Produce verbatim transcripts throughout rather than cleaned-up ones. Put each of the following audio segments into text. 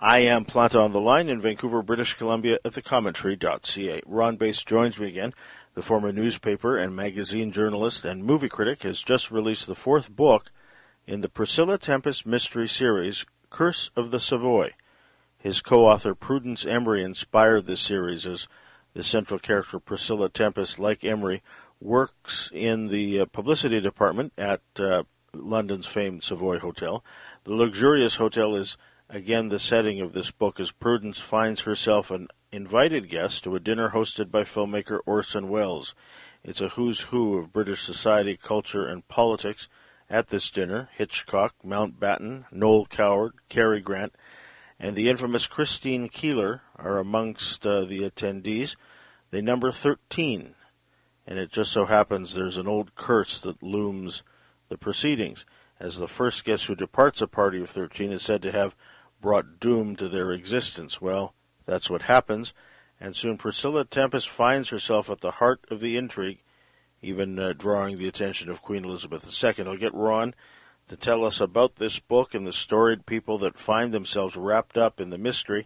I am Planta on the line in Vancouver, British Columbia at the commentary dot c a. Ron Bass joins me again. The former newspaper and magazine journalist and movie critic has just released the fourth book in the Priscilla Tempest mystery series, Curse of the Savoy. His co-author Prudence Emery inspired this series as the central character Priscilla Tempest, like Emery, works in the uh, publicity department at uh, London's famed Savoy Hotel. The luxurious hotel is, again, the setting of this book as Prudence finds herself an invited guest to a dinner hosted by filmmaker Orson Welles. It's a who's who of British society, culture, and politics. At this dinner, Hitchcock, Mountbatten, Noel Coward, Cary Grant, and the infamous Christine Keeler are amongst uh, the attendees. They number thirteen, and it just so happens there's an old curse that looms the proceedings, as the first guest who departs a party of thirteen is said to have brought doom to their existence. Well, that's what happens, and soon Priscilla Tempest finds herself at the heart of the intrigue, even uh, drawing the attention of Queen Elizabeth the Second. I'll get Ron to tell us about this book and the storied people that find themselves wrapped up in the mystery.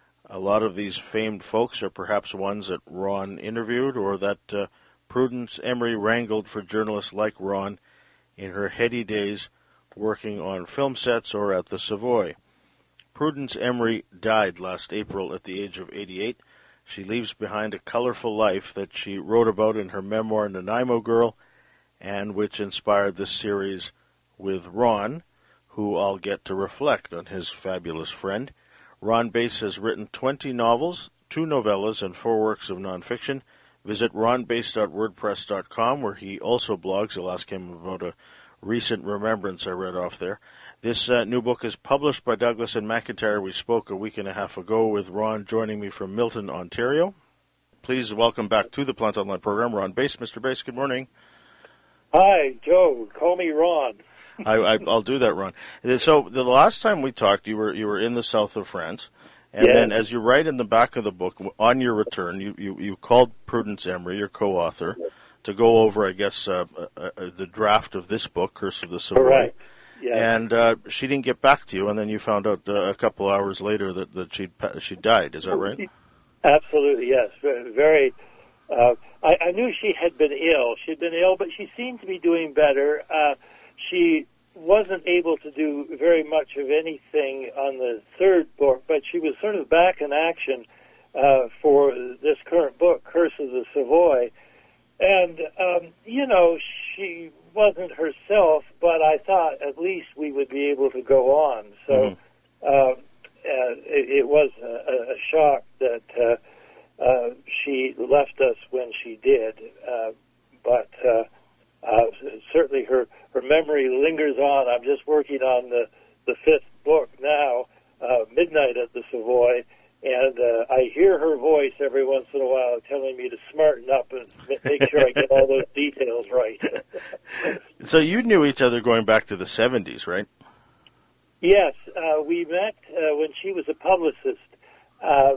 A lot of these famed folks are perhaps ones that Ron interviewed or that uh, Prudence Emery wrangled for journalists like Ron in her heady days working on film sets or at the Savoy. Prudence Emery died last April at the age of eighty-eight. She leaves behind a colorful life that she wrote about in her memoir, Nanaimo Girl, and which inspired this series with Ron, who I'll get to reflect on his fabulous friend. Ron Bass has written twenty novels, two novellas, and four works of nonfiction. Visit ron bass dot wordpress dot com, where he also blogs. I'll ask him about a recent remembrance I read off there. This uh, new book is published by Douglas and McIntyre. We spoke a week and a half ago with Ron joining me from Milton, Ontario. Please welcome back to the Plant Online program, Ron Bass. Mister Bass, good morning. Hi, Joe. Call me Ron. I, I, I'll do that, Ron. So the last time we talked, you were you were in the south of France, and yes. then as you write in the back of the book, on your return, you, you, you called Prudence Emery, your co-author, to go over, I guess, uh, uh, uh, the draft of this book, Curse of the Savoy. Right. Yeah. And uh, she didn't get back to you, and then you found out uh, a couple hours later that, that she she died. Is that right? Absolutely, yes. Very. Uh, I, I knew she had been ill. She'd been ill, but she seemed to be doing better. Uh, she wasn't able to do very much of anything on the third book, but she was sort of back in action uh, for this current book, Curse of the Savoy. And, um, you know, she wasn't herself, but I thought at least we would be able to go on. So mm-hmm. uh, uh, it, it was a, a shock that uh, uh, she left us when she did. Uh, but uh, uh, certainly her, her memory lingers on. I'm just working on the, the fifth book now, uh, Midnight at the Savoy. And uh, I hear her voice every once in a while telling me to smarten up and make sure I get all those details right. So you knew each other going back to the seventies, right? Yes. Uh, we met uh, when she was a publicist uh,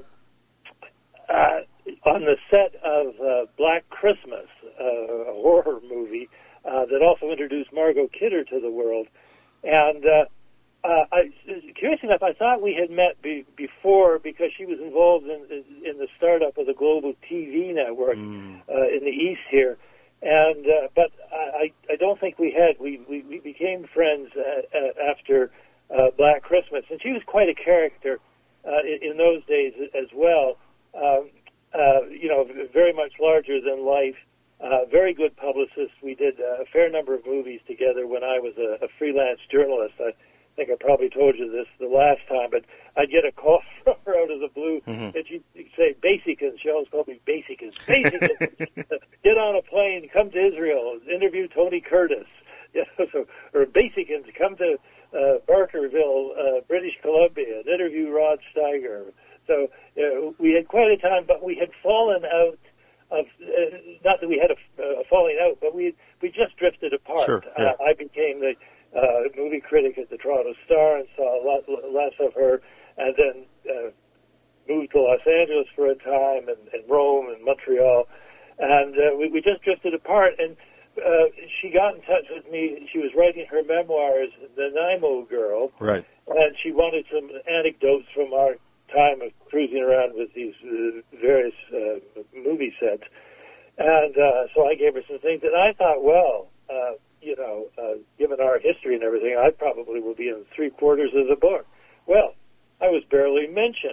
uh, on the set of uh, Black Christmas, uh, a horror movie uh, that also introduced Margot Kidder to the world. And uh, Uh, I, curious enough, I thought we had met be, before because she was involved in, in the startup of the Global T V network mm. uh, in the East here, and uh, but I, I don't think we had. We, we, we became friends uh, uh, after uh, Black Christmas, and she was quite a character uh, in, in those days as well. Um, uh, you know, very much larger than life. Uh, very good publicist. We did a fair number of movies together when I was a, a freelance journalist. I, I think I probably told you this the last time, but I'd get a call from her out of the blue, mm-hmm. and she'd say, Basicans. She always called me Basicans. Basicans. Get on a plane, come to Israel, interview Tony Curtis. You know, so, or Basicans, come to uh, Barkerville, uh, British Columbia, and interview Rod Steiger. So uh, we had quite a time, but we had fallen out of, uh, not that we had a, a falling out, but we we just drifted apart. Sure, yeah. uh, I became the Uh, movie critic at the Toronto Star and saw a lot less of her, and then uh, moved to Los Angeles for a time, and, and Rome and Montreal, and uh, we, we just drifted apart. And uh, she got in touch with me. She was writing her memoirs, The Nanaimo Girl, right? and she wanted some anecdotes from our time of cruising around with these uh, various uh, movie sets. And uh, so I gave her some things, and I thought, well, uh, you know, uh, given our history and everything, I probably will be in three quarters of the book. Well, I was barely mentioned.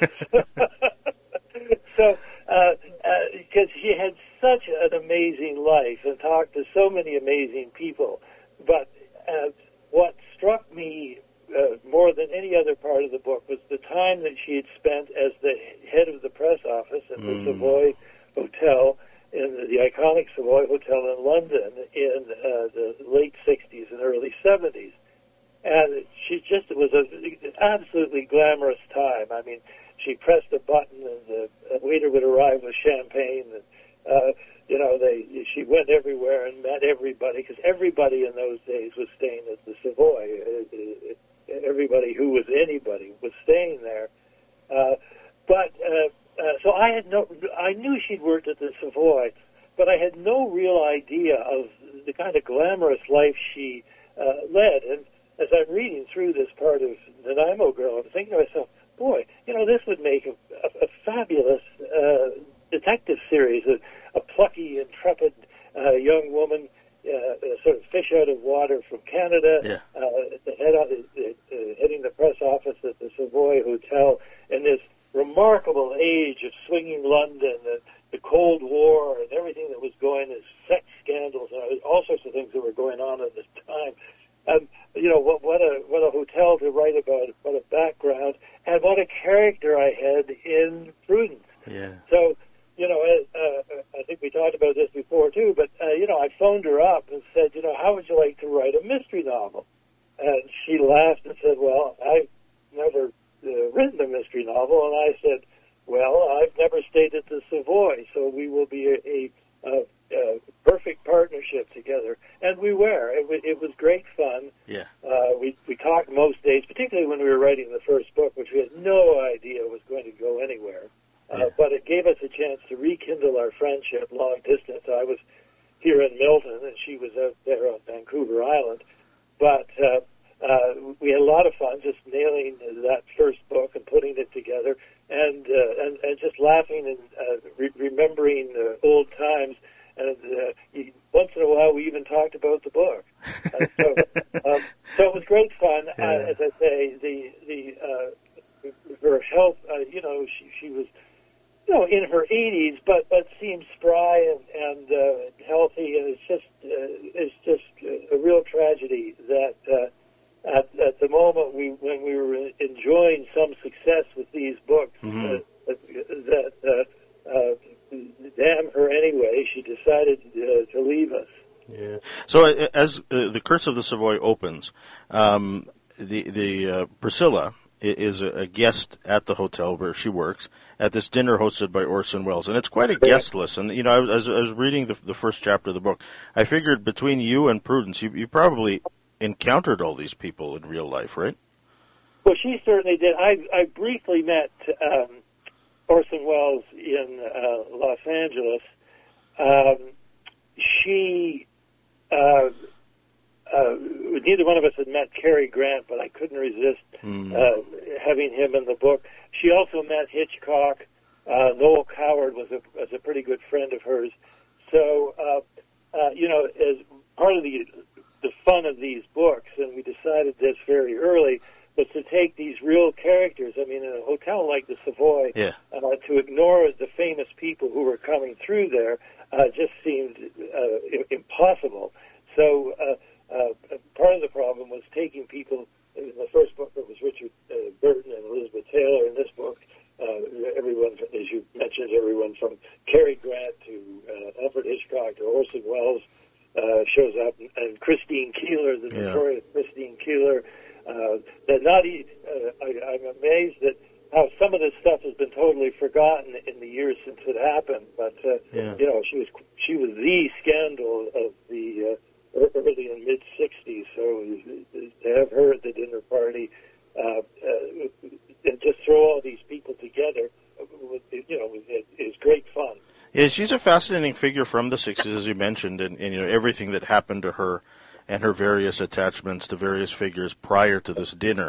So, because uh, uh, she had such an amazing life and talked to so many amazing people. But uh, what struck me uh, more than any other part of the book was the time that she had spent as the head of the press office at the mm. Savoy Hotel, in the, the iconic Savoy Hotel in London in uh, the late sixties and early seventies. And she just, it was a, an absolutely glamorous time. I mean, she pressed a button and the waiter would arrive with champagne. And, uh, you know, they she went everywhere and met everybody, because everybody in those days was staying at the Savoy. It, it, it, everybody who was anybody was staying there. Uh, but uh, uh, so I had no, I knew she'd worked at the Savoy, but I had no real idea of the kind of glamorous life she uh, led. And as I'm reading through this part of Nanaimo Girl, I'm thinking to myself, boy, you know, this would make a, a, a fabulous uh, detective series, a, a plucky, intrepid uh, young woman, uh, sort of fish out of water from Canada, yeah. uh, the head of, uh, heading the press office at the Savoy Hotel in this remarkable age of swinging London, the, the Cold War, and everything that was going, as sex scandals, and all sorts of things that were going on at the time. Um, you know, what, what a what a hotel to write about, what a background, and what a character I had in Prudence. Yeah. So, you know, uh, I think we talked about this before too, but, uh, you know, I phoned her up and said, you know, how would you like to write a mystery novel? And she laughed and said, well, I've never uh, written a mystery novel. And I said, well, I've never stayed at the Savoy, so we will be a, a, a, a perfect partnership together. And we were. It, w- it was great fun. Yeah. Uh, we, we talked most days, particularly when we were writing the first book, which we had no idea was going to go anywhere. Uh, yeah. But it gave us a chance to rekindle our friendship long distance. I was here in Milton, and she was out there on Vancouver Island. But uh, uh, we had a lot of fun just nailing that first book and putting it together, and uh, and, and just laughing and uh, re- remembering uh, old times. And uh, you, once in a while, we even talked about the book. Uh, so, um, so it was great fun. Yeah. Uh, as I say, the the uh, her health. Uh, you know, she she was. You know, in her eighties, but but seems spry and and uh, healthy, and it's just uh, it's just a real tragedy that uh, at at the moment we when we were enjoying some success with these books, mm-hmm. uh, that uh, uh, damn her anyway, she decided uh, to leave us. Yeah. So as uh, the Curse of the Savoy opens, um, the the uh, Priscilla is a guest at the hotel where she works at this dinner hosted by Orson Welles, and it's quite a guest list. And you know, I was, I was reading the, the first chapter of the book. I figured between you and Prudence, you, you probably encountered all these people in real life, right? Well, she certainly did. I, I briefly met um, Orson Welles in uh, Los Angeles. Um, she. Uh, Uh, neither one of us had met Cary Grant, but I couldn't resist mm. uh, having him in the book. She also met Hitchcock. Uh, Noel Coward was a, was a pretty good friend of hers. So, uh, uh, you know, as part of the the fun of these books, and we decided this very early, was to take these real characters. I mean, in a hotel like the Savoy, yeah. uh, to ignore the famous people who were coming through there uh, just seemed uh, impossible. So. Uh, Uh, part of the problem was taking people. In the first book, it was Richard uh, Burton and Elizabeth Taylor. In this book, uh, everyone, as you mentioned, everyone from Cary Grant to uh, Alfred Hitchcock to Orson Welles uh, shows up, and Christine Keeler, the yeah. notorious Christine Keeler. Uh, that not, e- uh, I, I'm amazed that how some of this stuff has been totally forgotten in the years since it happened. But uh, yeah. you know, she was she was the scandal of the. Uh, early in mid sixties, so to have her at the dinner party uh, uh, and just throw all these people together, you know, is great fun. Yeah, she's a fascinating figure from the sixties, as you mentioned, and, and you know everything that happened to her and her various attachments to various figures prior to this dinner.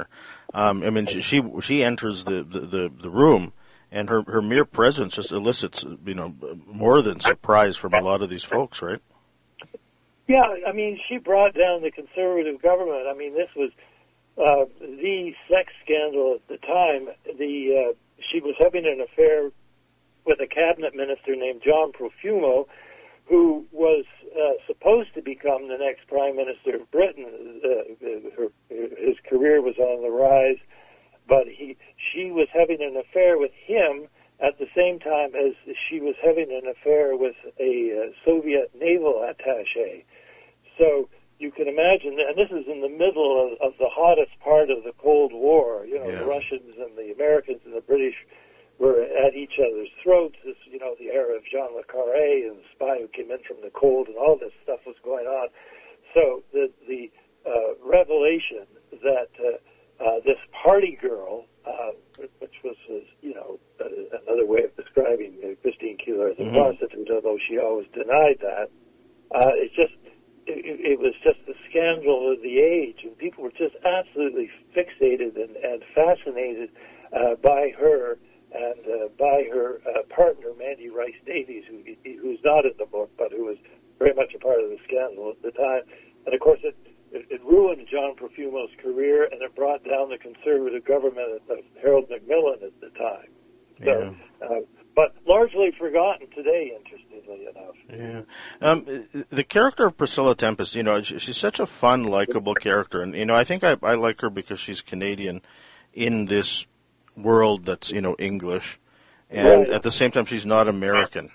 Um, I mean, she, she she enters the, the, the, the room, and her, her mere presence just elicits, you know, more than surprise from a lot of these folks, right? Yeah, I mean, she brought down the conservative government. I mean, this was uh, the sex scandal at the time. The uh, she was having an affair with a cabinet minister named John Profumo, who was uh, supposed to become the next prime minister of Britain. Uh, her, his career was on the rise, but he she was having an affair with him at the same time as she was having an affair with a uh, Soviet naval attaché. So you can imagine, and this is in the middle of, of the hottest part of the Cold War. You know, yeah. the Russians and the Americans and the British were at each other's throats. This, you know, the era of Jean Le Carré and the spy who came in from the cold, and all this stuff was going on. So the the uh, revelation that uh, uh, this party girl, uh, which was, uh, you know, uh, another way of describing uh, Christine Keeler as a mm-hmm. prostitute, although she always denied that, uh, it's just it, it was just the scandal of the age, and people were just absolutely fixated and, and fascinated uh, by her. And uh, by her uh, partner, Mandy Rice Davies, who, who's not in the book, but who was very much a part of the scandal at the time. And, of course, it, it, it ruined John Profumo's career, and it brought down the conservative government of Harold Macmillan at the time. So, yeah. uh, but largely forgotten today, interestingly enough. Yeah. Um, the character of Priscilla Tempest, you know, she's such a fun, likable character. And, you know, I think I, I like her because she's Canadian in this world that's, you know, English, and right. at the same time she's not American.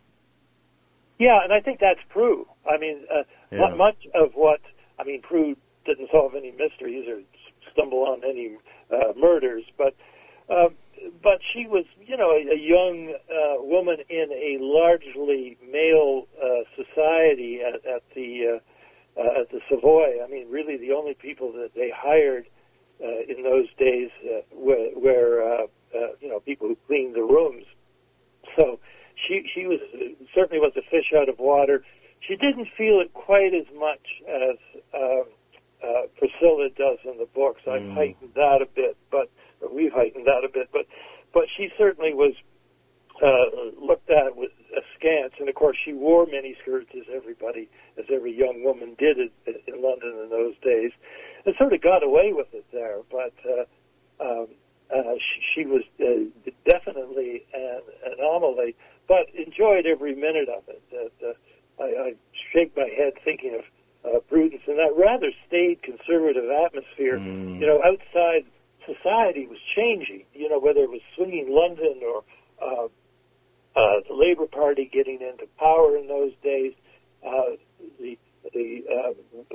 Yeah, and I think that's Prue. I mean, uh, yeah. much of what, I mean, Prue didn't solve any mysteries or stumble on any uh, murders, but uh, but she was, you know, a, a young uh, woman in a largely male uh, society at, at the uh, uh, at the Savoy. I mean, really the only people that they hired Uh, in those days, uh, where, where uh, uh, you know, people who cleaned the rooms. So she she was certainly was a fish out of water. She didn't feel it quite as much as uh, uh, Priscilla does in the books. I've mm. heightened that a bit, but or we've heightened that a bit. But but she certainly was uh, looked at with askance, and of course she wore mini skirts as everybody, as every young woman did in, in London in those days. And sort of got away with it there, but uh, um, uh, she, she was uh, definitely an anomaly, but enjoyed every minute of it. That uh, I, I shake my head thinking of uh, Prudence and that rather staid conservative atmosphere. Mm. You know, outside society was changing. You know, whether it was swinging London or uh, uh, the Labour Party getting into power in those days, uh, the the uh,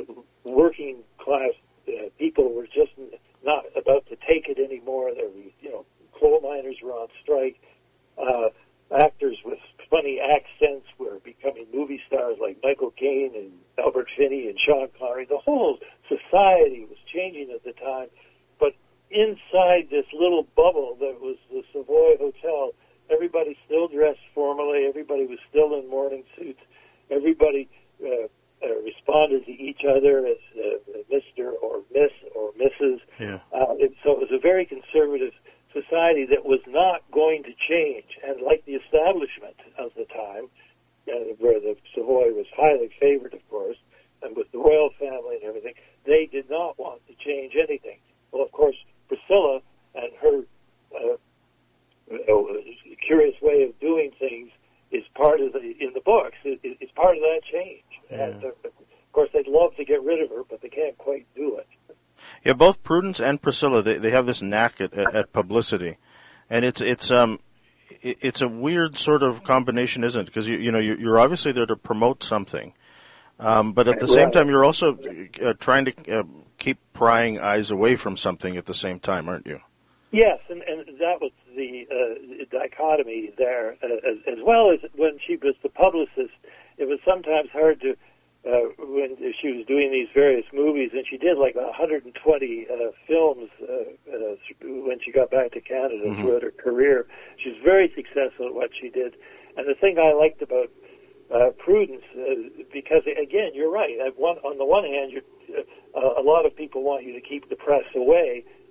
working class. Uh, people were just not about to take it anymore. There were, you know, coal miners were on strike. Uh, actors with funny accents were becoming movie stars like Michael Caine and Albert Finney and Sean Connery. The whole society was changing at the time. But inside this little bubble that was the Savoy Hotel, everybody still dressed formally. Everybody was still in morning suits. Everybody uh, Uh, responded to each other as uh, Mister or Miss or Missus Yeah. Uh, it, so it was a very conservative society that was not going to change. And like the establishment of the time, uh, where the Savoy was highly favored, of course, and with the royal family and everything, they did not want to change anything. Well, of course, Priscilla and her uh, curious way of doing things is part of the, in the books, it, it's part of that change. Yeah. And, uh, of course, they'd love to get rid of her, but they can't quite do it. Yeah, both Prudence and Priscilla, they, they have this knack at, at, at publicity. And it's it's um it, it's a weird sort of combination, isn't it? Because, you, you know, you're, you're obviously there to promote something. Um, but at the right. same time, you're also uh, trying to uh, keep prying eyes away from something at the same time, aren't you? Yes, and, and that was the uh, dichotomy there, uh, as, as well as when she was the publicist. It was sometimes hard to, uh, when she was doing these various movies, and she did like one hundred twenty uh, films uh, uh, when she got back to Canada mm-hmm. throughout her career. She was very successful at what she did. And the thing I liked about uh, Prudence, uh, because, again, you're right. One, on the one hand, you're, uh, a lot of people want you to keep the press away.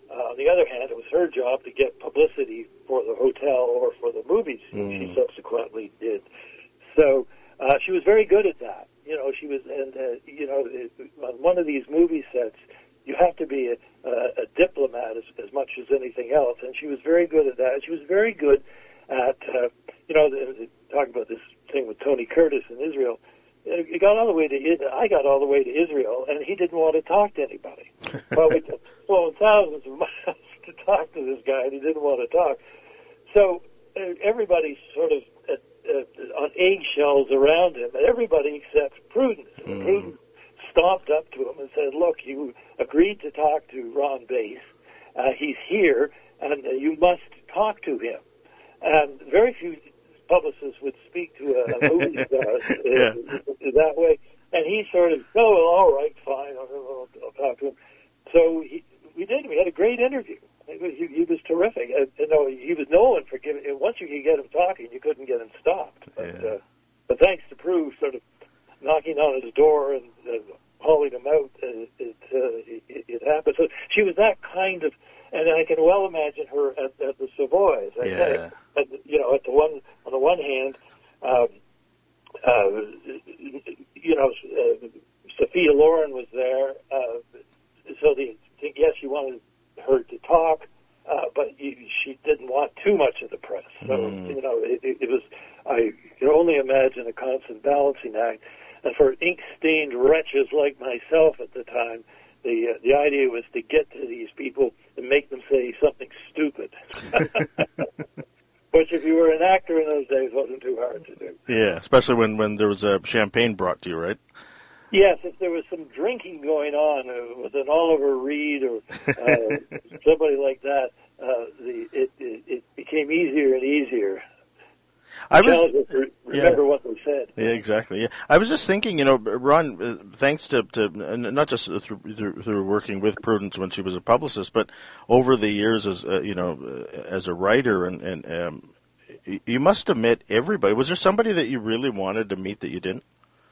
Uh, on the other hand, it was her job to get publicity for the hotel or for the movies mm. she subsequently did. So uh, she was very good at that. You know, she was, and uh, you know, on one of these movie sets, you have to be a, a, a diplomat as, as much as anything else, and she was very good at that. She was very good at, uh, you know, the, the, talking about this thing with Tony Curtis in Israel. It got all the way to I got all the way to Israel, and he didn't want to talk to anybody. Well, we flown thousands of miles to talk to this guy, and he didn't want to talk. So uh, everybody's sort of uh, uh, on eggshells around him, and everybody except Prudence. Mm. Prudence stomped up to him and said, "Look, you agreed to talk to Ron Bass. Uh, he's here, and uh, you must talk to him." And very few publicists would speak to a, a movie star uh, yeah. that way, and he sort of, "Oh, well, all right, fine, I'll, I'll, I'll talk to him." So he, we did. We had a great interview. He, he was terrific. Uh, you know, he was known for giving. Once you could get him talking, you couldn't get him stopped. But, yeah. uh, but thanks to Prue, sort of knocking on his door and uh, hauling him out, uh, it, uh, it, it happened. So she was that kind of. And I can well imagine her at, at the Savoy. As I yeah. say, at, you know, at the one on the one hand, um, uh, you know, uh, Sophia Loren was there, uh, so the yes, you wanted her to talk, uh, but you, she didn't want too much of the press. So mm. you know, it, it, it was. I can only imagine a constant balancing act, and for ink-stained wretches like myself at the time. The uh, the idea was to get to these people and make them say something stupid, which if you were an actor in those days wasn't too hard to do. Yeah, especially when, when there was a champagne brought to you, right? Yes, if there was some drinking going on uh, with an Oliver Reed or uh, somebody like that, uh, the it, it it became easier and easier. I was remember yeah. what they said. Yeah, exactly. Yeah, I was just thinking, you know, Ron, uh, thanks to, to not just through, through, through working with Prudence when she was a publicist, but over the years as uh, you know, uh, as a writer, and, and um, you must have met everybody. Was there somebody that you really wanted to meet that you didn't?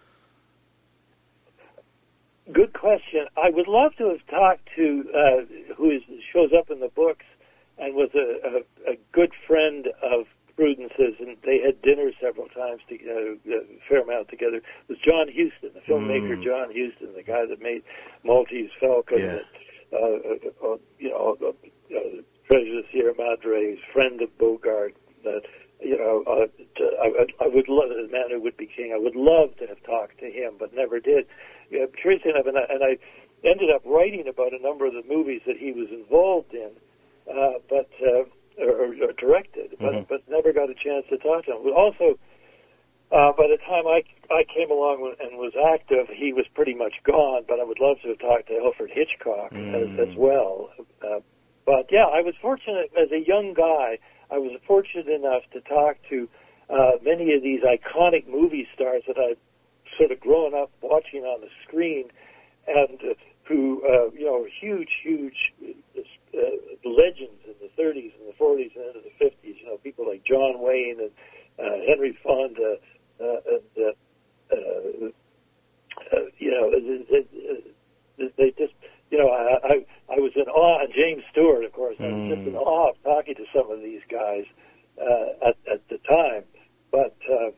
Good question. I would love to have talked to uh, who is, shows up in the books and was a, a, a good friend of Prudence's, and they had dinner several times, to, uh, a fair amount together. It was John Huston, the filmmaker mm. John Huston, the guy that made Maltese Falcon, yeah. uh, uh, uh, you know, uh, uh, Treasure of the Sierra Madre, friend of Bogart. That you know, uh, to, I, I would love the man who would be king. I would love to have talked to him, but never did. Yeah, curiously enough, and I, and I ended up writing about a number of the movies that he was involved in, uh, but. Uh, Or, or directed, but, mm-hmm. but never got a chance to talk to him. But also, uh, by the time I, I came along and was active, he was pretty much gone, but I would love to have talked to Alfred Hitchcock mm. as, as well. Uh, but, yeah, I was fortunate, as a young guy, I was fortunate enough to talk to uh, many of these iconic movie stars that I'd sort of grown up watching on the screen, and uh, who, uh, you know, huge, huge uh, legends in the thirties and the forties and into the fifties. You know, people like John Wayne and uh, Henry Fonda, uh, and uh, uh, uh, you know, they, they, they just, you know, I, I I was in awe. And James Stewart, of course, I was mm. just in awe of talking to some of these guys uh, at at the time. But uh,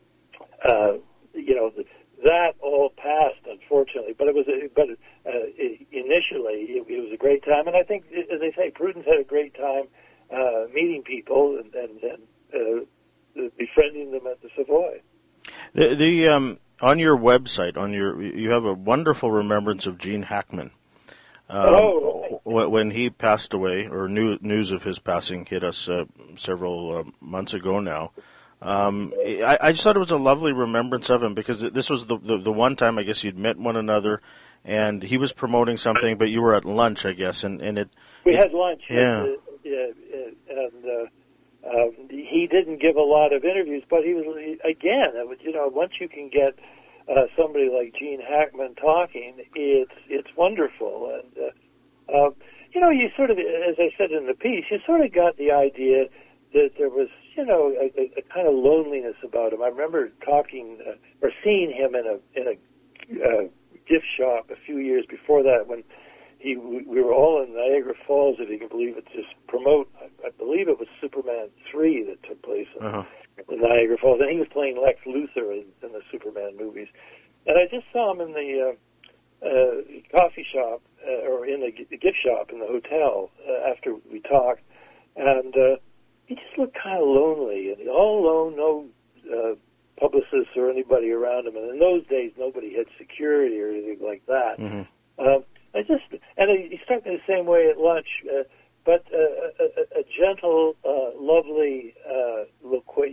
uh, you know. The, That all passed, unfortunately, but it was. A, but uh, initially, it, it was a great time, and I think, as they say, Prudence had a great time uh, meeting people and, and, and uh, befriending them at the Savoy. The, the um, on your website, on your you have a wonderful remembrance of Gene Hackman. Um, oh, right. When he passed away, or new, news of his passing hit us uh, several uh, months ago now. Um, I, I just thought it was a lovely remembrance of him, because this was the, the the one time I guess you'd met one another, and he was promoting something, but you were at lunch, I guess, and, and it. We it, had lunch. Yeah. And, uh, and uh, um, he didn't give a lot of interviews, but he was again. It was, you know, once you can get uh, somebody like Gene Hackman talking, it's it's wonderful, and uh, uh, you know, you sort of, as I said in the piece, you sort of got the idea that there was, you know, a, a kind of loneliness about him. I remember talking uh, or seeing him in a in a uh, gift shop a few years before that, when he we were all in Niagara Falls, if you can believe it, just promote. I, I believe it was Superman three that took place in, Uh-huh. in Niagara Falls, and he was playing Lex Luthor in, in the Superman movies. And I just saw him in the uh, uh, coffee shop uh, or in the, the gift shop in the hotel uh, after we talked, and uh, he just looked kind of lonely and all alone, no uh, publicists or anybody around him. And in those days, nobody had security or anything like that. Mm-hmm. Um, I just and he struck me the same way at lunch, uh, but uh, a, a, a gentle, uh, lovely, uh, loqu-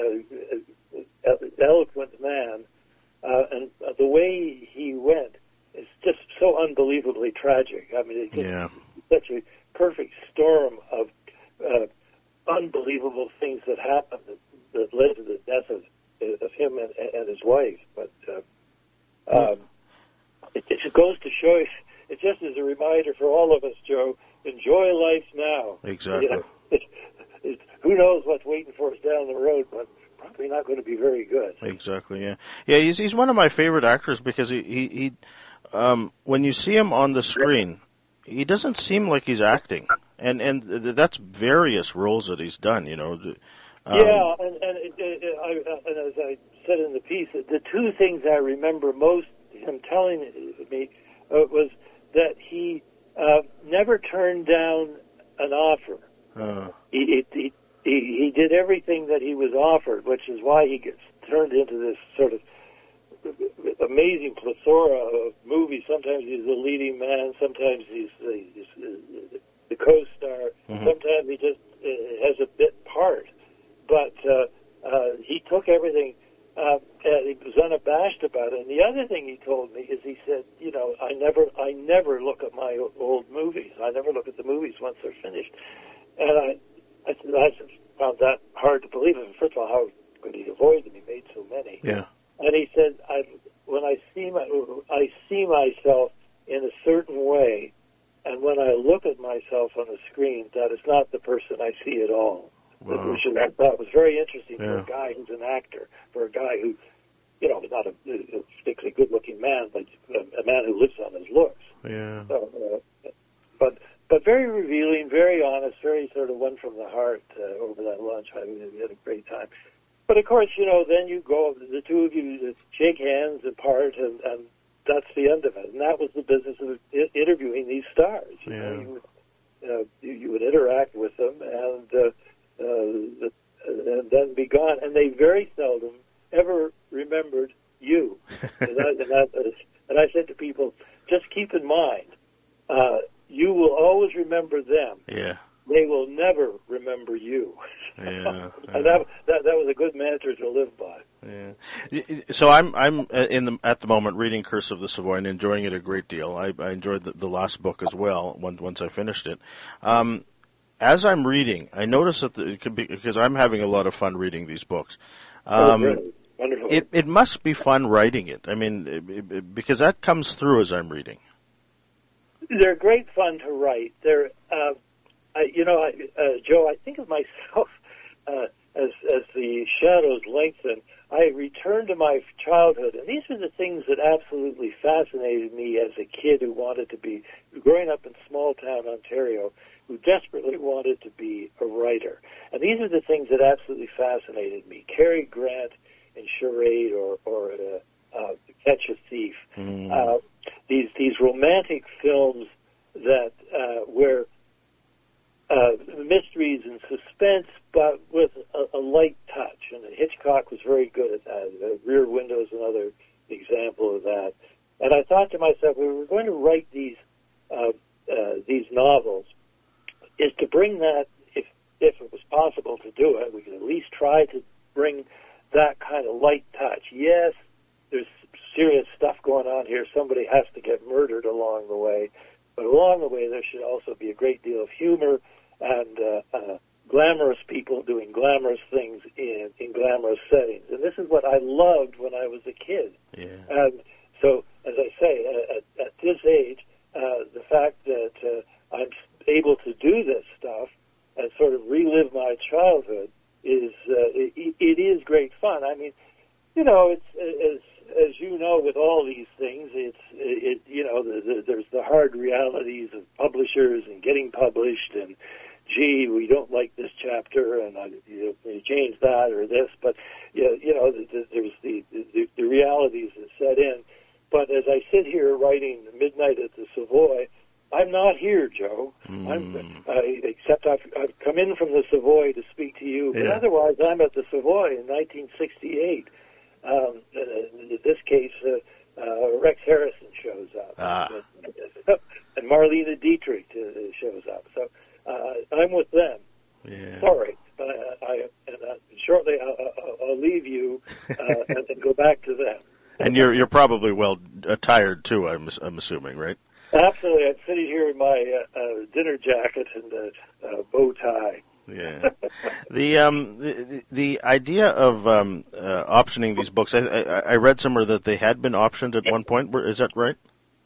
uh, uh, eloquent man. Uh, and uh, the way he went is just so unbelievably tragic. I mean, it's just Yeah. such a perfect storm of uh, unbelievable things that happened that, that led to the death of, of him and, and his wife. But uh, um, it, it just goes to show, it just is a reminder for all of us, Joe, enjoy life now. Exactly. You know, it, it, who knows what's waiting for us down the road, but probably not going to be very good. Exactly. Yeah. Yeah. He's he's one of my favorite actors because he he, he um, when you see him on the screen, he doesn't seem like he's acting, and and th- that's various roles that he's done. You know. Um, yeah, and and, it, it, I, and as I said in the piece, the two things I remember most him telling me uh, was that he uh, never turned down an offer. Uh, He, he he he did everything that he was offered, which is why he gets turned into this sort of amazing plethora of movies. Sometimes he's the leading man, sometimes he's the, he's the co-star, mm-hmm. sometimes he just uh, has a bit part. But uh, uh, he took everything, uh, and he was unabashed about it. And the other thing he told me is he said, you know, I never, I never look at my old movies. I never look at the movies once they're finished. And I, I, I found that hard to believe. First of all, how could he avoid them? He made so many. yeah. And he said, I, when I see my, I see myself in a certain way, and when I look at myself on the screen, that is not the person I see at all. Wow. Which I thought was very interesting for Yeah. a guy who's an actor, for a guy who, you know, is not a, a particularly good-looking man, but a, a man who lives on his looks. Yeah. So, uh, but but very revealing, very honest, very sort of one from the heart uh, over that lunch. I mean, we had a great time. But of course, you know, then you go, the two of you shake hands and part, and, and that's the end of it. And that was the business of I- interviewing these stars. You Yeah. know, you would, uh, you, you would interact with them, and uh, uh, and then be gone. And they very seldom ever remembered you. and, I, and, that, and I said to people, just keep in mind, uh, you will always remember them. Yeah. They will never remember you. Yeah. and that, that that was a good mantra to live by. Yeah. So I'm I'm in the at the moment reading Curse of the Savoy and enjoying it a great deal. I, I enjoyed the, the last book as well. Once once I finished it, um, as I'm reading, I notice that the, it could be because I'm having a lot of fun reading these books. Um, oh, really? Wonderful. It it must be fun writing it. I mean, it, it, because that comes through as I'm reading. They're great fun to write. They're, uh, I, you know, I, uh, Joe. I think of myself uh, as as the shadows lengthen. I return to my childhood, and these are the things that absolutely fascinated me as a kid who wanted to be, growing up in small town Ontario, who desperately wanted to be a writer. And these are the things that absolutely fascinated me. Cary Grant in Charade, or or uh, uh, Catch a Thief. Mm. Uh, these these romantic films that uh, where uh, mysteries and suspense, but with a, a light touch. And Hitchcock was very good at that. Uh, Rear Window is another example of that. And I thought to myself, we were going to write these uh, uh, these novels, is to bring that, if if it was possible to do it, we could at least try to bring that kind of light touch. Yes, there's serious stuff going on here. Somebody has to get murdered along the way. But along the way, there should also be a great deal of humor and uh, uh, glamorous people doing glamorous things in, in glamorous settings. And this is what I loved when I was a kid. Yeah. And so, as I say, at, at this age, uh, the fact that uh, I'm able to do this stuff and sort of relive my childhood is uh, it, it is great fun. I mean, you know, it's as as you know, with all these things, it's it you know the, the, there's the hard realities of publishers and getting published, and gee, we don't like this chapter, and uh, you, know, you change that or this, but you know, you know the, the, there's the, the the realities that set in. But as I sit here writing Midnight at the Savoy, I'm not here, Joe. Mm. I'm, uh, except I've, I've come in from the Savoy to speak to you. But yeah. otherwise, I'm at the Savoy in nineteen sixty-eight. Um, in this case, uh, uh, Rex Harrison shows up, ah. and Marlene Dietrich uh, shows up. So uh, I'm with them. Yeah. Sorry, but I, I and uh, shortly I'll, I'll, I'll leave you uh, and, and go back to them. And you're you're probably well attired too. I'm I'm assuming, right? Absolutely. I'm sitting here in my uh, uh, dinner jacket and uh, uh, bow tie. Yeah. the um the, the idea of um uh, optioning these books, I, I I read somewhere that they had been optioned at one point. Is that right?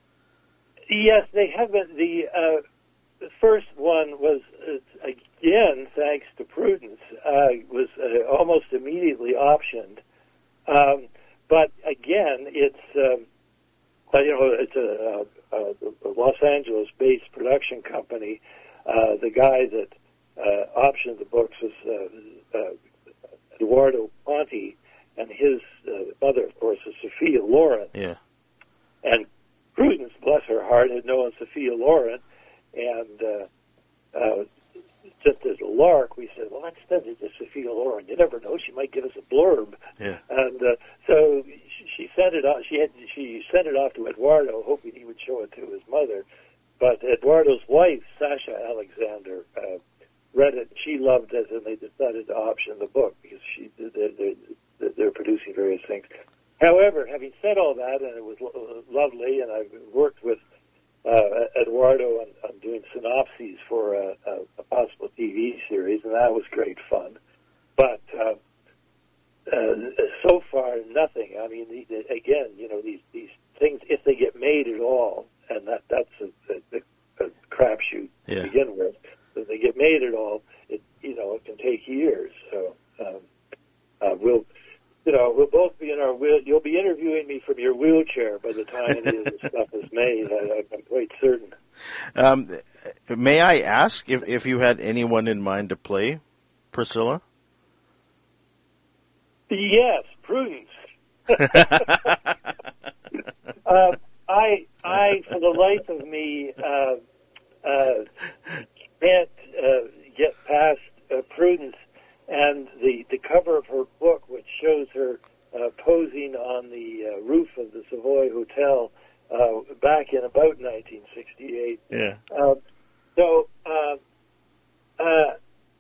Yes, they have been. The, uh, the first one was uh, again, thanks to Prudence, uh, was uh, almost immediately optioned. Um, but again, it's um, you know it's a, a, a Los Angeles-based production company. Uh, the guy that Uh, optioned the books was uh, uh, Eduardo Ponti, and his uh, mother, of course, is Sophia Loren. Yeah. And Prudence, bless her heart, had known Sophia Loren, and uh, uh, just as a lark, we said, well, let's send it to Sophia Loren. You never know; she might give us a blurb. Yeah. And uh, so she, she sent it off. She had she sent it off to Eduardo, hoping he would show it to his mother. But Eduardo's wife, Sasha Alexander, uh, read it, she loved it, and they decided to option the book because she they're, they're, they're producing various things. However, having said all that, and it was lo- lovely, and I've worked with uh, Eduardo on, on doing synopses for a, a, a possible T V series, and that was great fun. But uh, uh, so far, nothing. I mean, the, the, again, you know, these these things, if they get made at all, and that that's a, a, a crapshoot yeah. to begin with. If they get made at all, it you know it can take years. So um, uh, we'll you know we'll both be in our wheel. You'll be interviewing me from your wheelchair by the time any of this stuff is made. I, I'm quite certain. Um, may I ask if if you had anyone in mind to play Priscilla? Yes, Prudence. uh, I I for the life of me. Uh, uh, can't uh, get past uh, Prudence and the, the cover of her book, which shows her uh, posing on the uh, roof of the Savoy Hotel uh, back in about nineteen sixty-eight. Yeah. Uh, so uh, uh,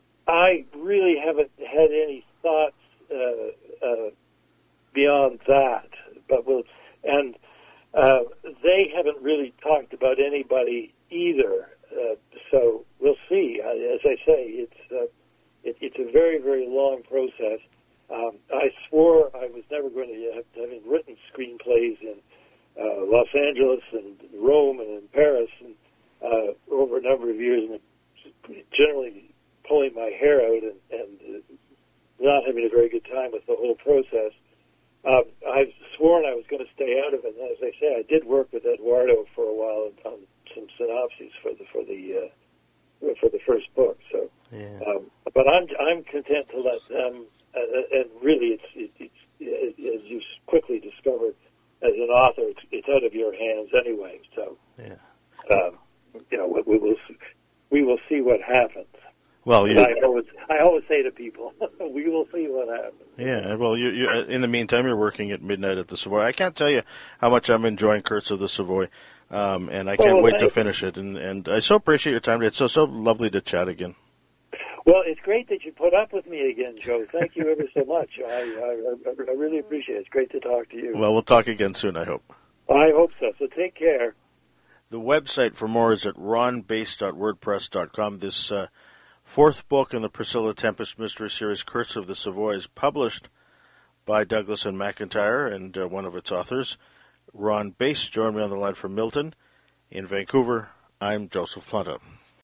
I really haven't had any thoughts uh, uh, beyond that, but we'll and uh, they haven't really talked about anybody either. Uh, so we'll see. Uh, as I say, it's uh, it, it's a very, very long process. Um, I swore I was never going to have, having written screenplays in uh, Los Angeles and Rome and in Paris and uh, over a number of years, and generally pulling my hair out and, and uh, not having a very good time with the whole process. Um, I've sworn I was going to stay out of it. And as I say, I did work with Eduardo for a while on some synopses for the for the uh, for the first book. So, yeah. um, but I'm I'm content to let them. Uh, and really, it's it, it's it, as you quickly discovered as an author, it's, it's out of your hands anyway. So, yeah. um, you know, we, we will we will see what happens. Well, you, I always I always say to people, we will see what happens. Yeah, well, you, you, in the meantime, you're working at Midnight at the Savoy. I can't tell you how much I'm enjoying Curse of the Savoy, um, and I can't well, wait I, to finish it. And, and I so appreciate your time. It's so so lovely to chat again. Well, it's great that you put up with me again, Joe. Thank you ever so much. I, I, I really appreciate it. It's great to talk to you. Well, we'll talk again soon, I hope. I hope so. So take care. The website for more is at ron base dot wordpress dot com. This uh, fourth book in the Priscilla Tempest Mystery Series, Curse of the Savoy, is published by Douglas and McIntyre and uh, one of its authors, Ron Base. Join me on the line from Milton. In Vancouver, I'm Joseph Planta.